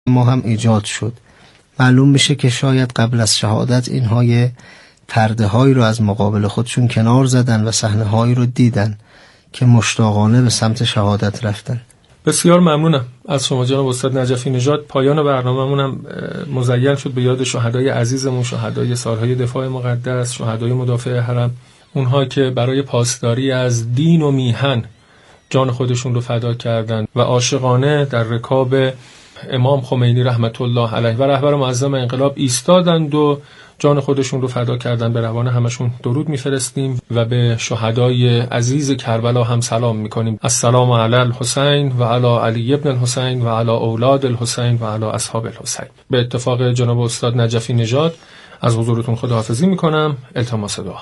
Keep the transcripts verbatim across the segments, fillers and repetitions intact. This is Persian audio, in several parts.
ما هم ایجاد شد. معلوم میشه که شاید قبل از شهادت اینها یه پرده هایی رو از مقابل خودشون کنار زدن و صحنه هایی رو دیدن که مشتاقانه به سمت شهادت رفتن. بسیار ممنونم از شما جناب استاد نجفی نژاد. پایان برنامه‌مون هم مزین شد به یاد شهدای عزیزمون، شهدای سالهای دفاع مقدس، شهدای مدافع حرم، اونها که برای پاسداری از دین و میهن جان خودشون رو فدا کردند و عاشقانه در رکاب امام خمینی رحمت الله علیه و رهبر معظم انقلاب ایستادند و جان خودشون رو فدا کردن. به روان همشون درود میفرستیم و به شهدای عزیز کربلا هم سلام میکنیم. السلام علی الحسین و علی علی ابن الحسین و علی اولاد الحسین و علی اصحاب الحسین. به اتفاق جناب استاد نجفی نژاد از حضورتون خداحافظی میکنم. التماس دعا.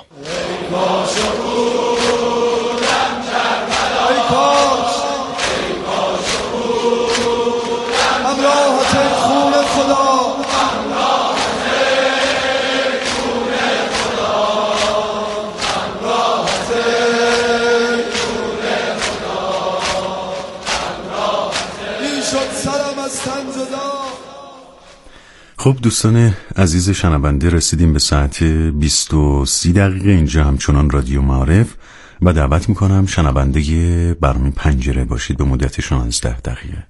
خب دوستان عزیز شنونده، رسیدیم به ساعت بیست و سی دقیقه اینجا همچنان رادیو معارف و دعوت میکنم شنونده برنامه پنجره باشید به مدت شانزده دقیقه.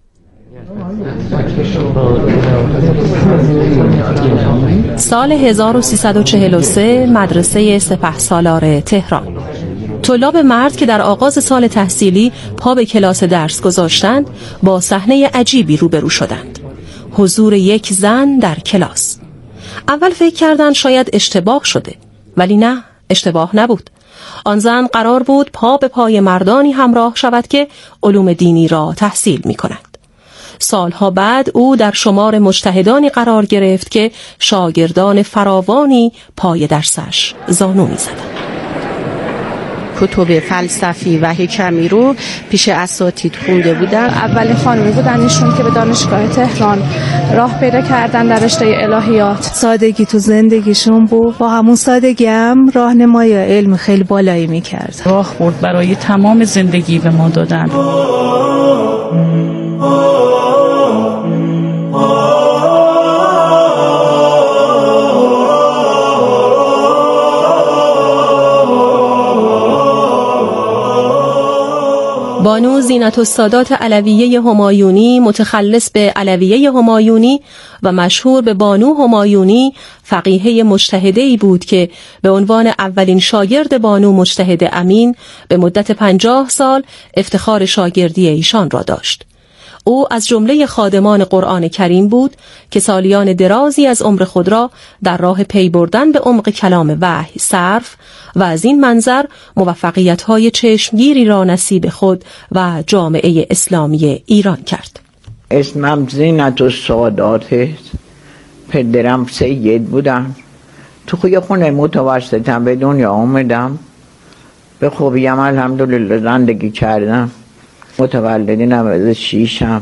سال هزار و سیصد و چهل و سه مدرسه سپهسالار تهران. طلاب مرد که در آغاز سال تحصیلی پا به کلاس درس گذاشتند با صحنه عجیبی روبرو شدند. حضور یک زن در کلاس. اول فکر کردند شاید اشتباه شده، ولی نه، اشتباه نبود. آن زن قرار بود پا به پای مردانی همراه شود که علوم دینی را تحصیل می کند. سالها بعد او در شمار مجتهدانی قرار گرفت که شاگردان فراوانی پای درسش زانو می زدند. کتب فلسفی و حکمی رو پیش اساتید خونده بودن. اولین خانمی بودن ایشون که به دانشگاه تهران راه پیدا کردن در رشته الهیات. سادگی تو زندگیشون بود، با همون سادگی هم راهنمایی علم خیلی بالایی میکرد. راهبرد برای تمام زندگی به ما دادن. بانو زینت السادات علویه همایونی، متخلص به علویه همایونی و مشهور به بانو همایونی، فقیه مجتهده‌ای بود که به عنوان اولین شاگرد بانو مجتهد امین به مدت پنجاه سال افتخار شاگردی ایشان را داشت. او از جمله خادمان قرآن کریم بود که سالیان درازی از عمر خود را در راه پی بردن به عمق کلام وحی صرف و از این منظر موفقیت‌های چشمگیری را نصیب خود و جامعه اسلامی ایران کرد. اسمم زینت السادات، پدرم سید بودن. تو خوی خونه متوسطم به دنیا آمدم، به خوبیم الحمدلله زندگی کردم. متولدینم از شیشم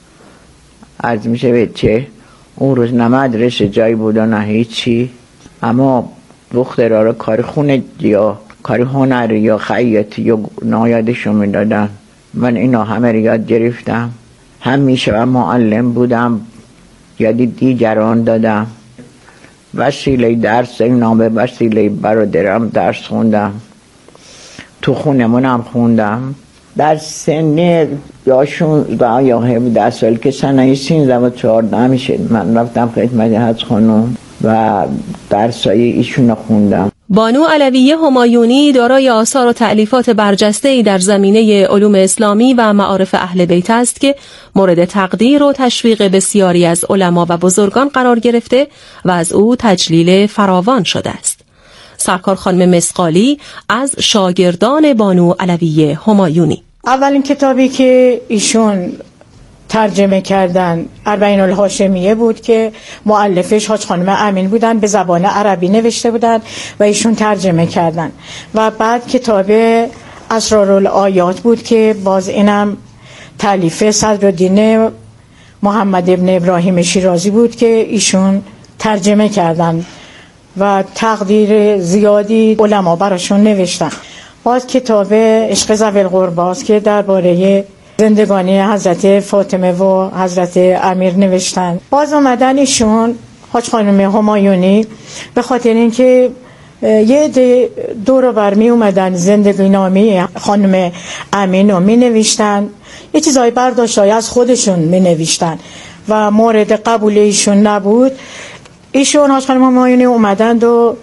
از میشه بچه. اون روز نه مدرسه جایی بود و نه هیچی، اما دخترها رو کار خونه یا کار هنری یا خیاطی یا نایادشون میدادن. من اینا همه رو یاد گرفتم. همیشه من معلم بودم، یادی دیگران دادم. وسیله درس اینا به وسیله برادرم درس خوندم، تو خونمونم خوندم. در سن یا شونزده یا هفده سال که سنه سیزده و چهارده میشه من رفتم خدمت حج خانم و درسای ایشون خوندم. بانو علویه همایونی دارای آثار و تألیفات برجسته‌ای در زمینه علوم اسلامی و معارف اهل بیت است که مورد تقدیر و تشویق بسیاری از علما و بزرگان قرار گرفته و از او تجلیل فراوان شده است. سرکار خانم مسقالی از شاگردان بانو علویه همایونی. اولین کتابی که ایشون ترجمه کردن اربعین الهاشمیه بود که مؤلفش حاج خانم امین بودن، به زبان عربی نوشته بودن و ایشون ترجمه کردن. و بعد کتاب اسرارالآیات بود که باز اینم تالیف صدرالدین محمد ابن ابراهیم شیرازی بود که ایشون ترجمه کردن و تقدیر زیادی علما براشون نوشتن. باز کتاب عشق ذوی القربی که درباره زندگانی حضرت فاطمه و حضرت امیر نوشتن. باز آمدن ایشون حاج خانم همایونی به خاطر اینکه یه دور بر می اومدن زندگی نامی خانم امین رو می نوشتن، یه چیزای برداشتای از خودشون می نوشتن و مورد قبول ایشون نبود. ایشون حاج خانم همایونی اومدند و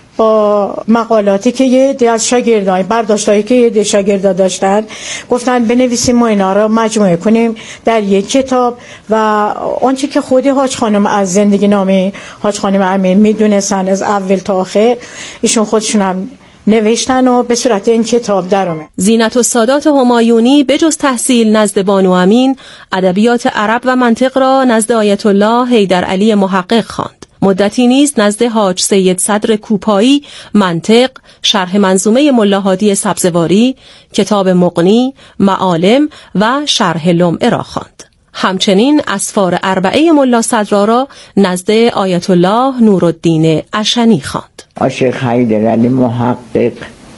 با مقالاتی که یه دی از شاگردای برداشتایی که یه دی شاگردا داشتن گفتن بنویسیم ما اینا رو مجموعه کنیم در یک کتاب و آنچه که خودی حاج خانم از زندگی نامه حاج خانم امین میدونستن از اول تا آخر ایشون خودشون هم نوشتن و به صورت این کتاب در اومد. زینت السادات همایونی به جز تحصیل نزد بانو امین، ادبیات عرب و منطق را نزد آیت الله حیدرعلی محقق خواند. مدتی نیز نزد حاج سید صدر کوپایی منطق، شرح منظومه ملا هادی سبزواری، کتاب مغنی، معالم و شرح لمعه را خواند. همچنین اسفار اربعه ملا صدرا را نزد آیت الله نورالدین اشنی خواند. شیخ حیدرعلی محقق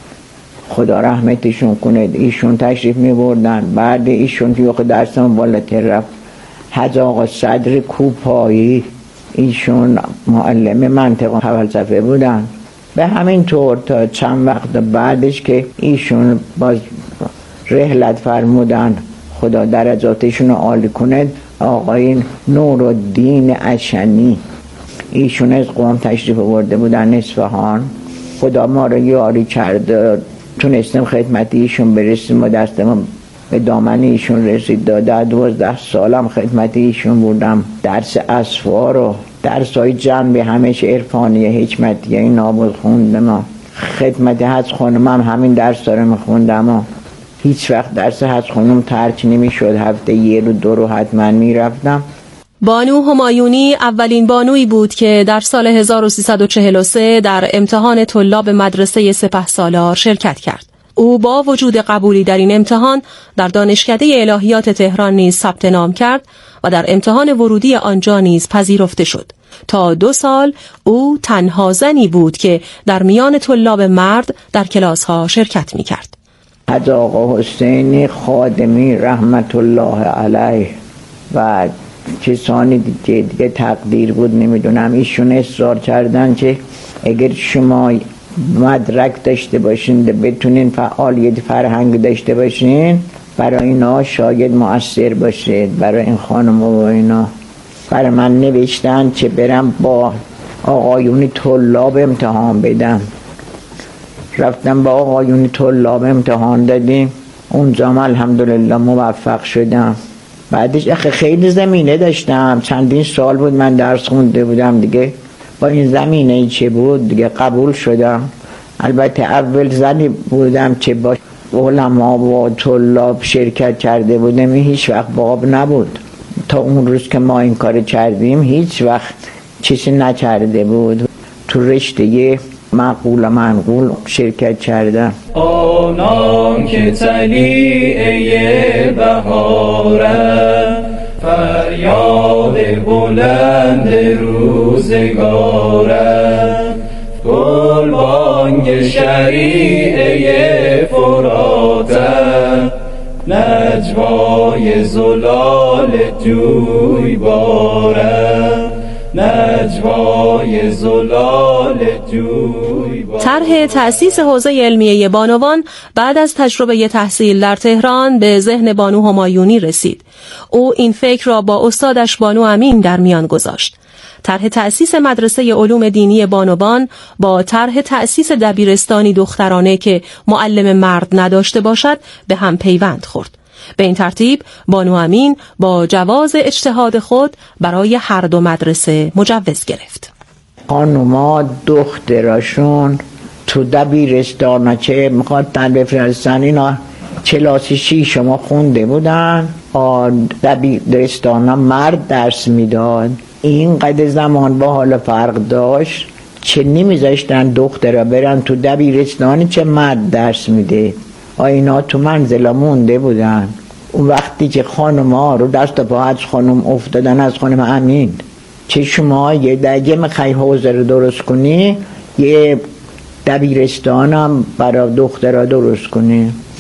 خدا رحمتشون کنه، ایشون تشریف می بردن. بعد ایشون توی درسان بالاتر رفت حاج آقا صدر کوپایی، ایشون معلم منطق و فلسفه بودن. به همین طور تا چند وقت بعدش که ایشون باز رحلت فرمودن، خدا درجاتشون رو عالی کنه، آقای نورالدین اشنی ایشون از قم تشریف آورده بودن اصفهان. خدا ما رو یاری کرده، تونستیم خدمت ایشون برسیم و دستم به دامن ایشون رسید. داده دوازده سالم خدمت ایشون بودم. درس اسفار و درس های جنبه همش عرفانی حکمتیه اینا بود خوندم. خدمت حج خانم هم همین درس داره میخوندم و هیچ وقت درس حج خانم ترک نمیشد، هفته یه رو دو رو حتما میرفتم. بانو همایونی اولین بانویی بود که در سال هزار و سیصد و چهل و سه در امتحان طلاب مدرسه سپهسالار شرکت کرد. او با وجود قبولی در این امتحان در دانشکده الهیات تهران نیز ثبت نام کرد و در امتحان ورودی آنجا نیز پذیرفته شد. تا دو سال او تنها زنی بود که در میان طلاب مرد در کلاس‌ها شرکت می‌کرد. حاج آقا حسینی خادمی رحمت الله علیه و کسانی دیگه, دیگه تقدیر بود نمیدونم، ایشون اصرار کردن که اگر شما مدرک داشته باشین بتونین فعالیت فرهنگ داشته باشین برای اینا شاید مؤثر باشید برای این خانم و اینا. برای من نوشتن که برم با آقایون طلاب امتحان بدم. رفتم با آقایون طلاب امتحان دادیم، اونجا هم الحمدلله موفق شدم. بعدش اخه خیلی زمینه داشتم، چندین سال بود من درس خونده بودم دیگه، با این زمینه ای چه بود دیگه قبول شدم. البته اول زنی بودم که با علما و طلاب شرکت کرده بودم، هیچ وقت باب نبود. تا اون روز که ما این کار کردیم هیچ وقت چیزی نکرده بود. تو رشته معقول و منقول شرکت کردم. آنان که طلیعه بهارند، فریاد بلند روزگارند، گل بانگ شریعه فراتند، نجوای زلال جویبارند، نجوای زلال جویبارند. طرح تأسیس حوزه علمیه بانوان بعد از تجربه تحصیل در تهران به ذهن بانو همایونی رسید. او این فکر را با استادش بانو امین در میان گذاشت. طرح تأسیس مدرسه علوم دینی بانوان با طرح تأسیس دبیرستانی دخترانه که معلم مرد نداشته باشد به هم پیوند خورد. به این ترتیب بانو امین با جواز اجتهاد خود برای هر دو مدرسه مجوز گرفت. خانوما دختراشون تو دبیرستان که میخواد تن بفرستن اینا کلاس شیش ما خونده بودن، دبیرستان مرد درس میداد. این قدر زمان با حال فرق داشت چه نمیذاشتن دخترها برن تو دبیرستانی چه مرد درس میده. اینا تو منزل مونده بودن. اون وقتی که خانم ها رو دست پا حج خانم افتادن از خانم امین، چه شما یه دگه میخوای حوزه رو درست کنی، یه دبیرستان هم برای دخترها درست کنی.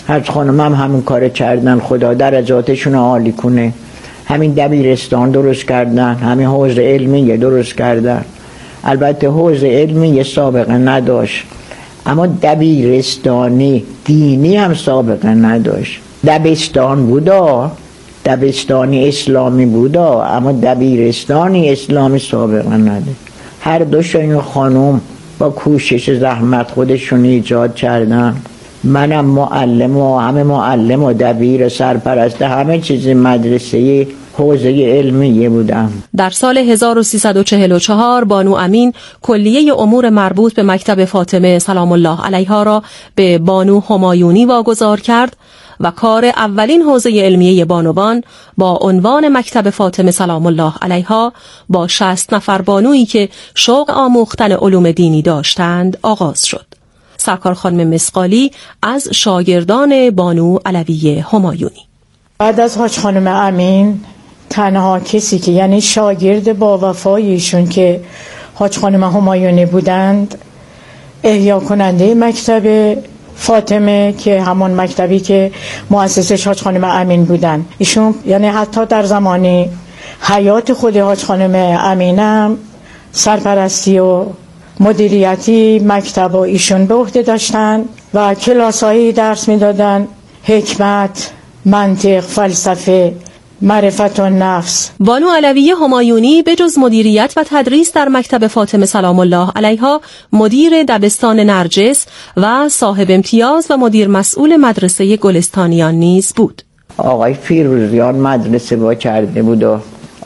حج خانم هم همین کار کردن، خدا درجاتشون عالی کنه. همین دبیرستان درست کردن، همین حوزه علمی درست کردن. البته حوزه علمی سابقه نداشت، اما دبیرستانی دینی هم سابقه نداشت. دبستان بودا، دبستانی اسلامی بودا، اما دبیرستانی اسلامی سابقه نداشت. هر دوش این خانم با کوشش زحمت خودشون ایجاد کردن. منم معلم و همه معلم و دبیر سرپرست همه چیز مدرسه حوزه علمیه بودم. در سال هزار و سیصد و چهل و چهار بانو امین کلیه امور مربوط به مکتب فاطمه سلام الله علیها را به بانو همایونی واگذار کرد و کار اولین حوزه علمیه بانوان با عنوان مکتب فاطمه سلام الله علیها با شصت نفر بانویی که شوق آموختن علوم دینی داشتند آغاز شد. سرکار خانم مسقالی از شاگردان بانو علویه همایونی. بعد از حاج خانم امین تنها کسی که یعنی شاگرد با وفایشون که حاج خانم همایونی بودند، احیا کننده مکتب فاطمه که همون مکتبی که مؤسسش حاج خانم امین بودن، ایشون یعنی حتی در زمان حیات خود حاج خانم امینم سرپرستی و مدیریتی مکتب و ایشون به عهده داشتن و کلاسایی درس میدادن، حکمت، منطق، فلسفه، معرفت و نفس. بانو علویه همایونی به جز مدیریت و تدریس در مکتب فاطمه سلام الله علیها، مدیر دبستان نرجس و صاحب امتیاز و مدیر مسئول مدرسه گلستانیان نیز بود. آقای فیروزیان مدرسه با کرده بود و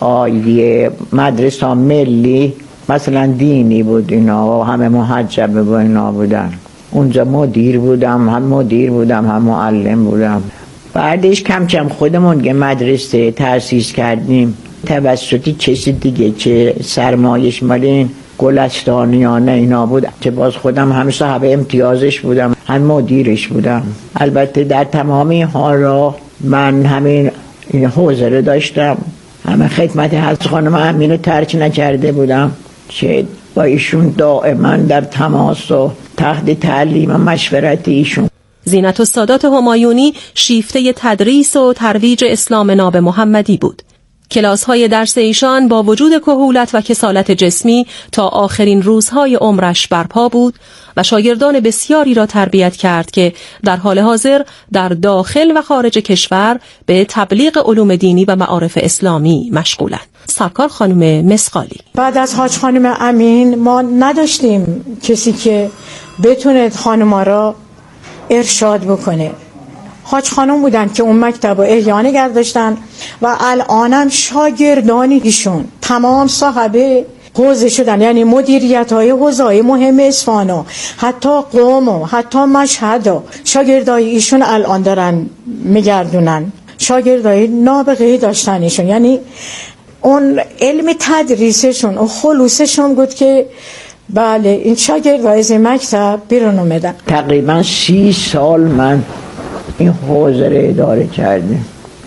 آیه مدرسه ملی مثلا دینی بود اینا و همه محجبه با اینا بودن. اونجا مدیر بودم، هم مدیر بودم هم معلم بودم. بعدش کم کم خودمون که مدرسه تأسیس کردیم توسط کسی دیگه که سرمایش مال این گلستانیانه اینا بود، که باز خودم هم صاحب امتیازش بودم هم مدیرش بودم. البته در تمام این ها را من همین این حوزه رو داشتم، همه خدمت حضرت خانم امین رو ترک نکرده بودم که با ایشون دائما در تماس و تحت تعلیم و مشورت ایشون. زینت السادات همایونی شیفته تدریس و ترویج اسلام ناب محمدی بود. کلاس‌های درس ایشان با وجود کهولت و کسالت جسمی تا آخرین روزهای عمرش برپا بود و شاگردان بسیاری را تربیت کرد که در حال حاضر در داخل و خارج کشور به تبلیغ علوم دینی و معارف اسلامی مشغولند. سرکار خانم مسقالی. بعد از حاج خانم امین ما نداشتیم کسی که بتونه خانم‌ها را ارشاد بکنه. حاج خانم بودن که اون مکتب رو احیا نگه داشتن و الانم شاگردانی ایشون تمام صاحب حوزه شدن، یعنی مدیریت های حوزه های مهم اصفهان و حتی قم و حتی مشهد و شاگردای ایشون الان دارن میگردونن. شاگردای نابغه‌ای داشتن ایشون، یعنی اون علم تدریسشون و خلوصشون بود که بله این شاگردای از مکتب بیرون اومدن. تقریبا سی سال من این حوزه رو اداره کردیم.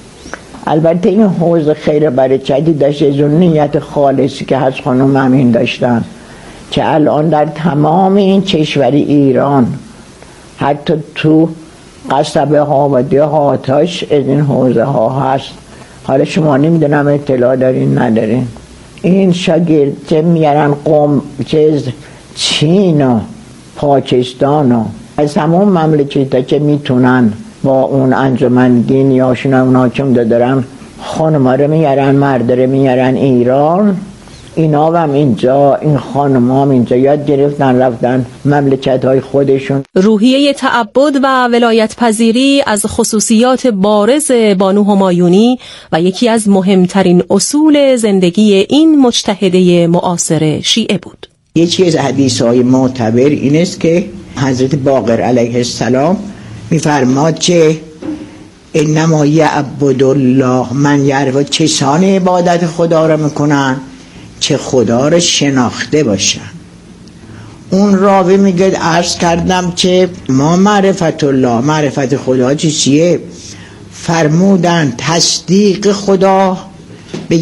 البته این حوزه خیر برکتی داشت از اون نیت خالصی که حضرت خانم امین داشتن که الان در تمام این کشور ایران حتی تو قصبه ها و دهاتاش از این حوزه ها هست. حالا شما نمیدونم اطلاع دارین ندارین. این شاگرد چه میارن قم، چه چین و پاکستان و از همون مملکت ها که میتونن با اون انجمن دینی هاشون اون حاکم دارن خانم ها رو میارن، مرد رو میارن ایران. اینا هم اینجا این خانم هم اینجا یاد گرفتن رفتن مملکت های خودشون. روحیه تعبد و ولایت پذیری از خصوصیات بارز بانو همایونی و یکی از مهمترین اصول زندگی این مجتهده معاصر شیعه بود. یکی از حدیث های معتبر این است که حضرت باقر علیه السلام میفرماد که انما یعبد الله من یعرف، کسانی عبادت خدا را میکنن که خدا را شناخته باشن. اون راوی میگه عرض کردم که ما معرفت الله، معرفت خدا چیه؟ فرمودن تصدیق خدا به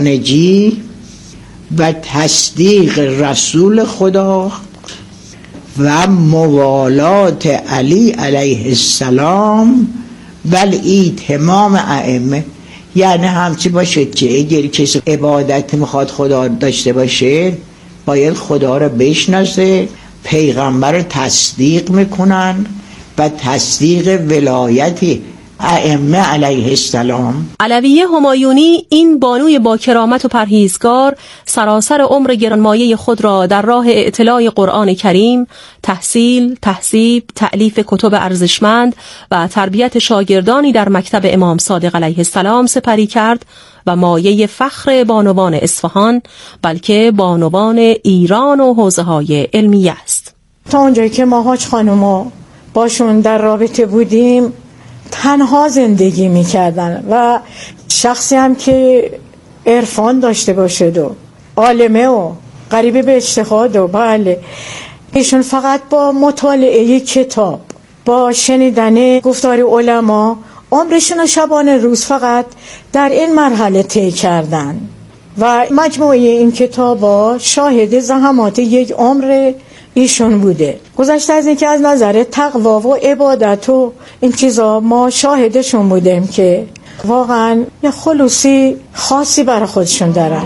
یگانگی و تصدیق رسول خدا و موالات علی علیه السلام ولی تمام ائمه. یعنی همچی باشه که اگر کسی عبادت میخواد خدا داشته باشه باید خدا رو بشناسه، پیغمبر رو تصدیق میکنن و تصدیق ولایت ائمه علیه السلام. علویه همایونی، این بانوی با کرامت و پرهیزگار، سراسر عمر گرانمایه خود را در راه اطلاع قرآن کریم، تحصیل، تهذیب، تألیف کتب ارزشمند و تربیت شاگردانی در مکتب امام صادق علیه السلام سپری کرد و مایه فخر بانوان اصفهان بلکه بانوان ایران و حوزه‌های علمیه است. تا اونجایی که ما حاج خانوما باشون در رابطه بودیم تنها زندگی میکردن و شخصی هم که عرفان داشته باشه و عالمه و قریب به اجتهاد و بله، ایشون فقط با مطالعه کتاب، با شنیدن گفتار علما عمرشون شبانه روز فقط در این مرحله طی کردن و مجموعه این کتابا شاهد زحمات یک عمر ایشون بوده. گذشته از اینکه از نظر تقوا و عبادت و این چیزا ما شاهدشون بودیم که واقعا یه خلوصی خاصی برای خودشون دارن.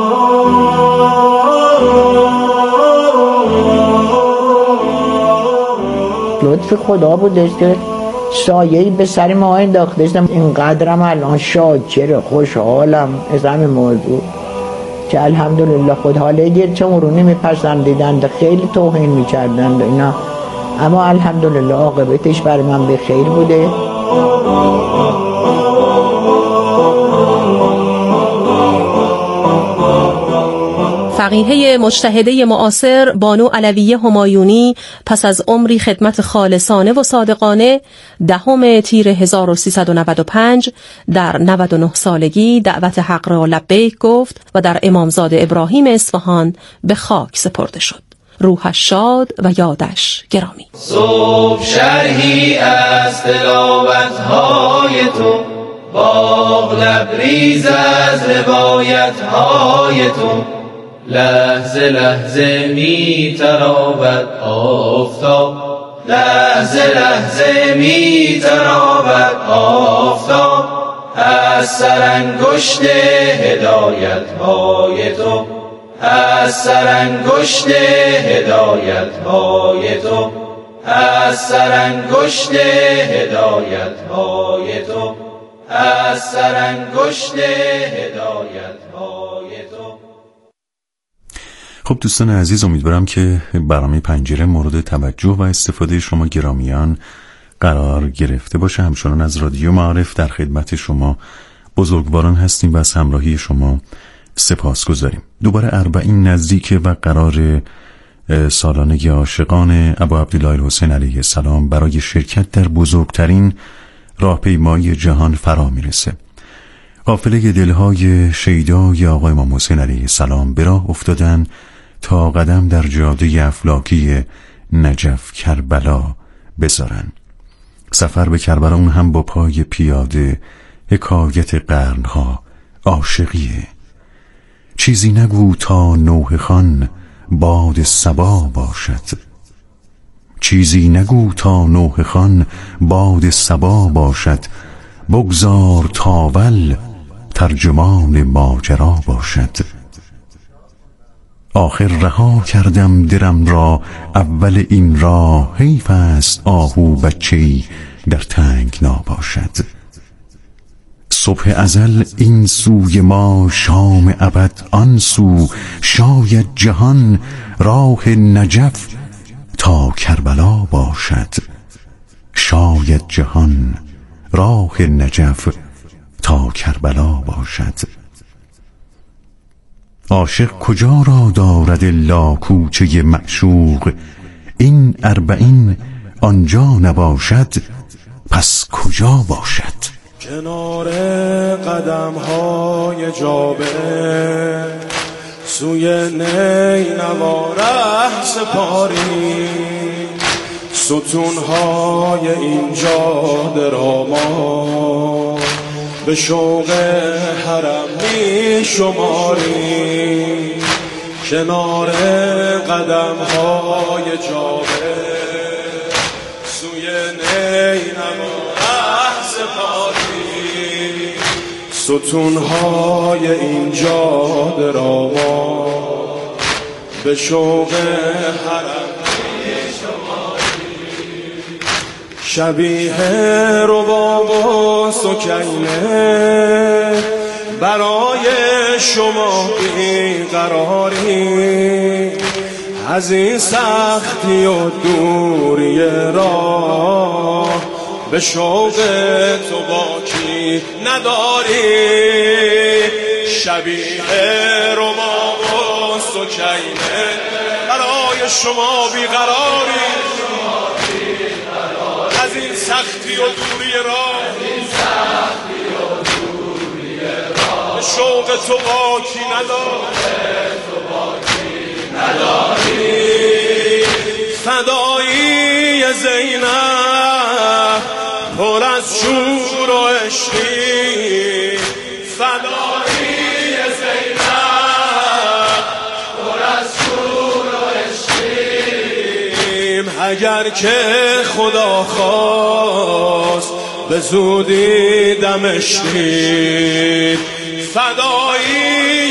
لطف خدا بودش که سایه‌ای به سر ما انداختم. اینقدرم الان شاکر خوشحالم از همین موضوع که الحمدلله خود حاله گرچه رو نمیپسندیدند، خیلی توهین میکردند اینا، اما الحمدلله عاقبتش برای من به خیر بوده. فقیهه مجتهده معاصر بانو علویه همایونی پس از عمری خدمت خالصانه و صادقانه دهم تیر هزار و سیصد و نود و پنج در نود و نه سالگی دعوت حق را لبیک گفت و در امامزاده ابراهیم اصفهان به خاک سپرده شد. روحش شاد و یادش گرامی. صبح شرحی از تلاوت‌های تو، باغ لبریز از روایت‌های تو، لحظه لحظه می تراود آفتاب، لحظه لحظه می تراود آفتاب، از سرانگشت هدایت های تو، از سرانگشت هدایت های تو، از سرانگشت هدایت های تو، از سرانگشت هدایت های تو. خب دوستان عزیز، امیدوارم که برنامه پنجره مورد توجه و استفاده شما گرامیان قرار گرفته باشه. همچنان از رادیو معارف در خدمت شما بزرگواران هستیم و از همراهی شما سپاس گذاریم. دوباره اربعین نزدیک و قرار سالانه عاشقان ابا عبدالله الحسین علیه السلام برای شرکت در بزرگترین راهپیمایی جهان فرا میرسه. قافله دلهای شیدای آقای امام حسین علیه السلام به راه افتادن تا قدم در جاده افلاکی نجف کربلا بذارن. سفر به کربلا اون هم با پای پیاده، حکایت قرنها، عاشقیه. چیزی نگو تا نوح خان باد صبا باشد، چیزی نگو تا نوح خان باد صبا باشد، بگذار تاول ترجمان ماجرا باشد. آخر رها کردم درم را اول این راه، حیف است آهو بچه‌ای در تنگنا باشد. صبح ازل این سوی ما، شام ابد آن سو، شاید جهان راه نجف تا کربلا باشد، شاید جهان راه نجف تا کربلا باشد. عاشق کجا را دارد الا کوچه معشوق، این اربعین آنجا نباشد پس کجا باشد. کنار قدم های جابه سوی نینوا ره سپاری، ستون های این جاده را ما به شوق حرم می شماری. کنار قدم های جابه سوی نینوا ره سپاری ستون های این جاده را ما به شوق حرم شبیه رباب و سکینه برای شما بیقراری از این سختی و دوری راه به شوق تو باکی نداری شبیه رباب و سکینه برای شما بیقراری از این سختی و دوری راه به شوق تو باکی نداری فدایی زینب پر از شور و عشقی فدایی زینب پر از شور و عشقی اگر که خدا خواست به زودی دمشقی فدایی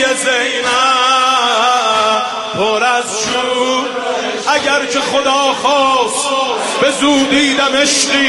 زینب پر از شور اگر که خدا خواست به زودی دمشقی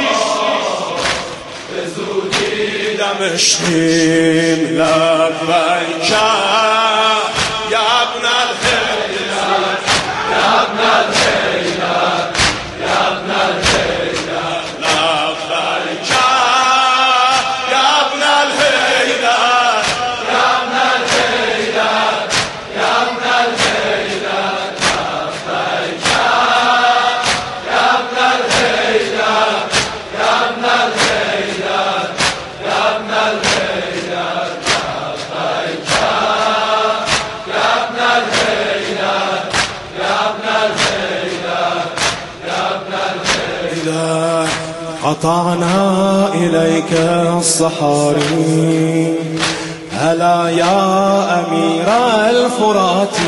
به زودی دمشقیم لبیک یا ابن الحیدر یا ابن الحیدر یا ابن الحیدر لبیک یا ابن الحیدر یا ابن الحیدر یا ابن الحیدر لبیک یا ابن الحیدر یا ابن الحیدر یا ابن الحیدر لبیک یا ابن الحیدر یا ابن الحیدر یا ابن الحیدر قطعنا إليك الصحاري هلا يا أمير الفرات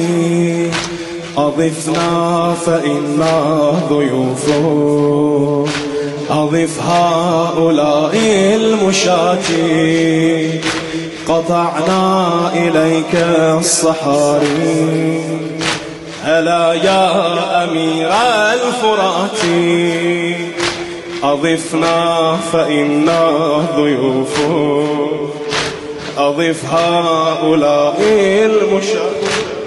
أضفنا فإنا ضيوف أضف هؤلاء المشاة قطعنا إليك الصحاري هلا يا أمير الفرات أضفنا فإنا ضيوف أضف هؤلاء المشاة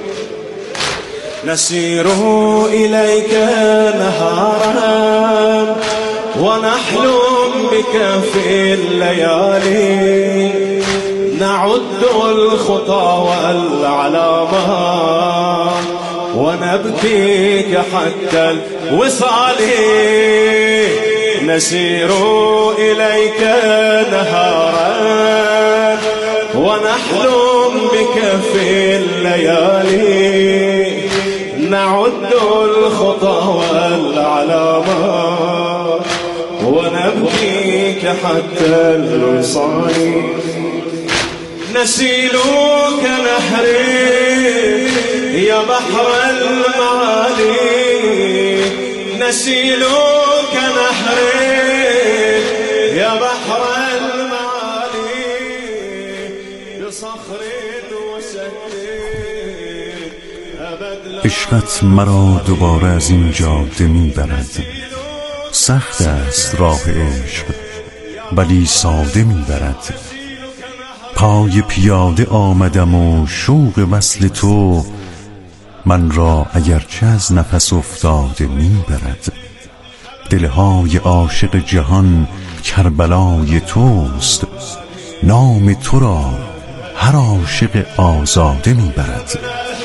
نسير إليك نهارا ونحلم بك في الليالي نعد الخطى والعلامات ونبكيك حتى الوصال نسير إليك نهارا ونحلم بك في الليالي نعد الخطى والعلامات ونبكيك حتى الوصال نسيلك نهري يا بحر المعالي نسيلك نهري يا بحر المعالي بصخر وسد أبد عشقت مرا دوباره از این جاده میبرد سخت است راه عشق ولی ساده میبرد پای پیاده آمدم و شوق وصل تو من را اگرچه از نفس افتاده میبرد دلهای عاشق جهان کربلای توست نام تو را هر عاشق آزاده میبرد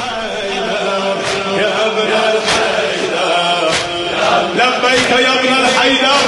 لبیک یا ابن الحیدر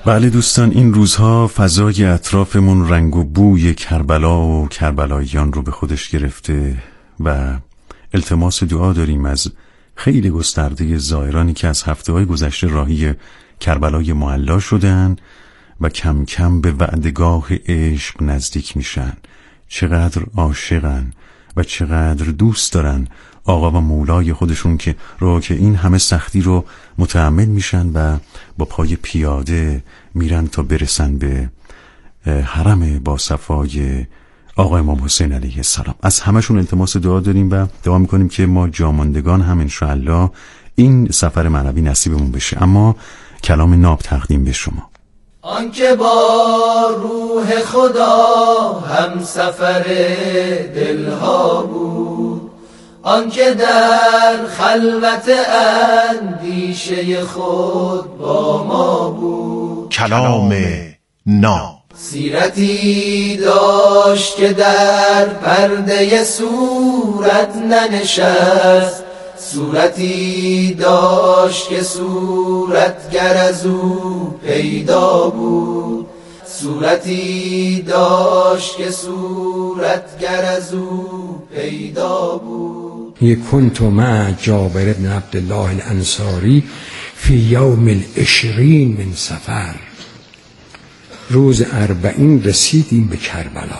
بله دوستان، این روزها فضای اطرافمون رنگ و بوی کربلا و کربلاییان رو به خودش گرفته و التماس دعا داریم از خیلی گسترده زائرانی که از هفته‌های گذشته راهی کربلای معلا شدن و کم کم به وعدگاه عشق نزدیک میشن. چقدر عاشقن و چقدر دوست دارن آقا و مولای خودشون که رو که این همه سختی رو متحمل میشن و با پای پیاده میرن تا برسن به حرم با صفای آقا امام حسین علیه السلام. از همشون التماس دعا داریم و دعا میکنیم که ما جاماندگان هم انشاءالله این سفر معنوی نصیبمون بشه. اما کلام ناب تقدیم به شما. آنکه با روح خدا هم سفر دلها بود، آنکه در خلوت اندیشه خود با ما بود. کلام ناب. سیرتی داشت که در پرده صورت ننشست، صورتی داشت که صورتگر از او پیدا بود، صورتی داشت که صورتگر از او پیدا بود. کنت مع جابر بن عبدالله الانصاری فی یوم العشرین من سفر. روز اربعین رسیدیم به کربلا.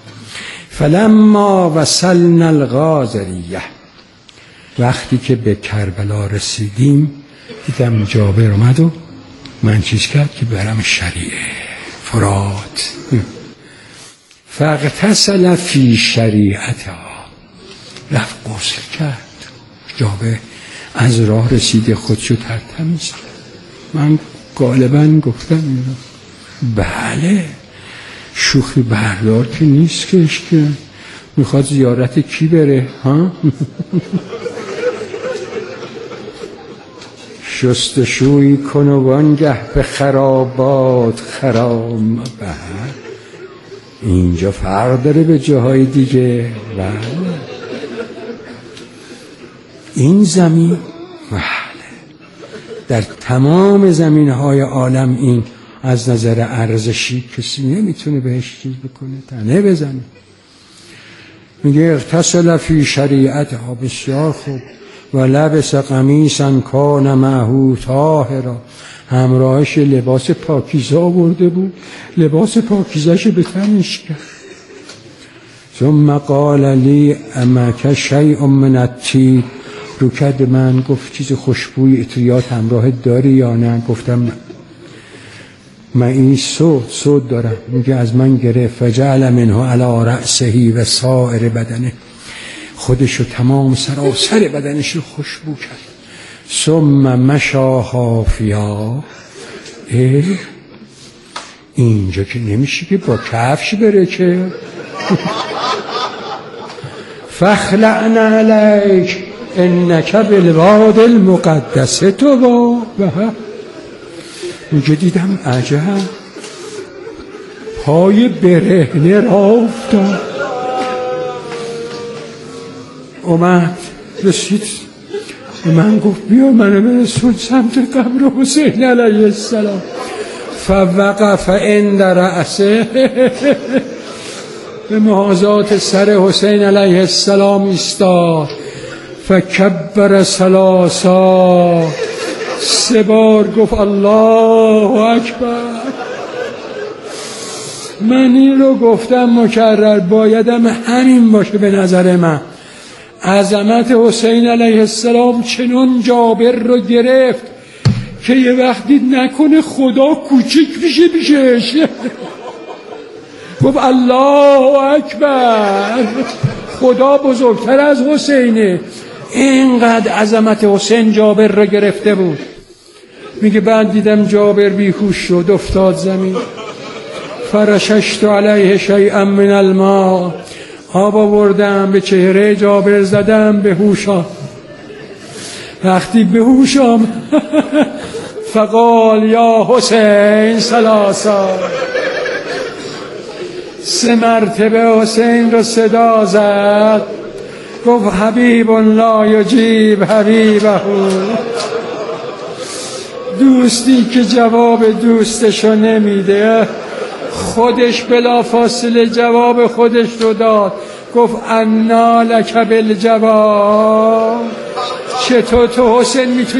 فلما وصلنا الغازریه، وقتی که به کربلا رسیدیم دیدم جابر اومد و من چیز کرد که برم شریعه فرات. فاغتسل فی شریعتها، رفت غسل کرد. جابر از راه رسیده خودشو ترتمیز کرد. من غالبا گفتم بله شوخی بردار که نیست کش که میخواد زیارت کی بره ها؟ شستشوی کن و وانگه به خرابات خرام بر. اینجا فرق داره به جاهای دیگه. بله این زمین بله در تمام زمینهای عالم این از نظر ارزشی کسی نمیتونه بهش چیز بکنه، تنه بزنه. میگه اغتسل فی شریعتها، بسیار خوب. و لبس قمیصا کان معه طاهرا، همراهش لباس پاکیزه آورده بود، لباس پاکیزهش به تنش کرد. ثم قال لی امک شیء من الطیب، رو کرد من گفت چیز خوشبوی عطریات همراه داری یا نه؟ گفتم من این صوت صوت دارم. میگه از من گرفت فجعل منه علی رأسه و سائر بدنه، خودشو تمام سراسر بدنش رو خوشبو کرد. ثم مشا حافیا، اینجا که نمیشه که با کفش بره که. فخلعن علیک انک بالواد المقدس طوی. میگه دیدم عجب، پای برهنه را افتاد. اومد رسید من گفت بیا منو برسون سمت قبر حسین علیه السلام. فوقف عند رأسه، به محاذات سر حسین علیه السلام ایستاد. فکبر ثلاثا، سه بار گفت الله اکبر. من این رو گفتم مکرر، بایدم همین باشه به نظر من. عظمت حسین علیه السلام چنون جابر رو گرفت که یه وقتی نکنه خدا کوچک میشه پیشش. گفت الله اکبر، خدا بزرگتر از حسینه. اینقدر عظمت حسین جابر رو گرفته بود. میگه بعد دیدم جابر بیهوش شد، افتاد زمین. فرششت علیه شیئا من الماء، آب آوردم به چهره جابر زدم به هوشم. وقتی به هوشم فقال یا حسین ثلاثا، سه مرتبه حسین رو صدا زد. گفت حبیب لا یجیب حبیبه، دوستی که جواب دوستشو نمیده خودش بلافاصله جواب خودش رو داد، گفت انا لک بالجواب. چطور تو حسین میتونی